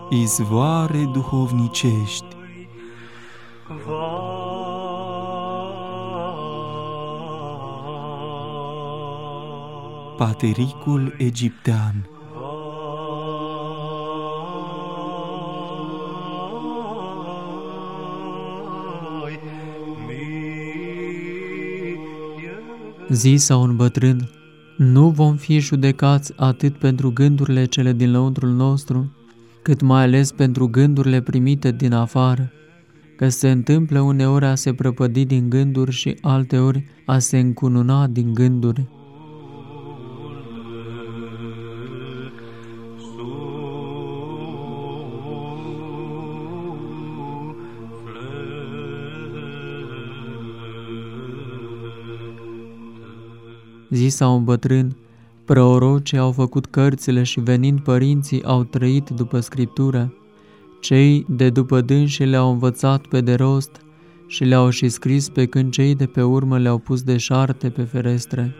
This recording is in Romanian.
izvoare duhovnicești. Patericul egiptean. Zisa un bătrân: nu vom fi judecați atât pentru gândurile cele din lăuntrul nostru, cât mai ales pentru gândurile primite din afară, că se întâmplă uneori a se prăpădi din gânduri și alteori a se încununa din gânduri. Zisa un bătrân: prorocii au făcut cărțile și venind părinții au trăit după Scriptură. Cei de după dânsii le-au învățat pe de rost și le-au și scris, pe când cei de pe urmă le-au pus deșarte pe ferestre.